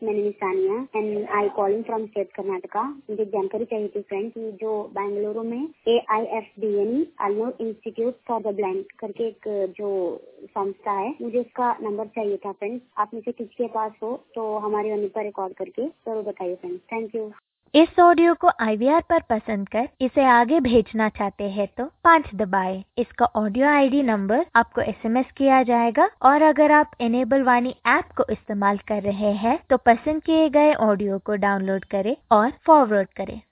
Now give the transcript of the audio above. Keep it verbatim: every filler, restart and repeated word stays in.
मैंने Sania and I calling from state Karnataka. मुझे जानकारी चाहिए थी फ्रेंड कि जो बेंगलुरु में ए आई एफ डी यानी Alnoor institute for the blind करके एक जो संस्था है, मुझे उसका नंबर चाहिए था फ्रेंड। आप में से किसके पास हो तो हमारे नंबर पर रिकॉर्ड करके जरूर बताइए फ्रेंड। Thank you. इस ऑडियो को आई वी आर पर पसंद कर इसे आगे भेजना चाहते हैं तो पाँच दबाएं। इसका ऑडियो आईडी नंबर आपको एस एम एस किया जाएगा और अगर आप इनेबल वाणी ऐप को इस्तेमाल कर रहे हैं तो पसंद किए गए ऑडियो को डाउनलोड करें और फॉरवर्ड करें।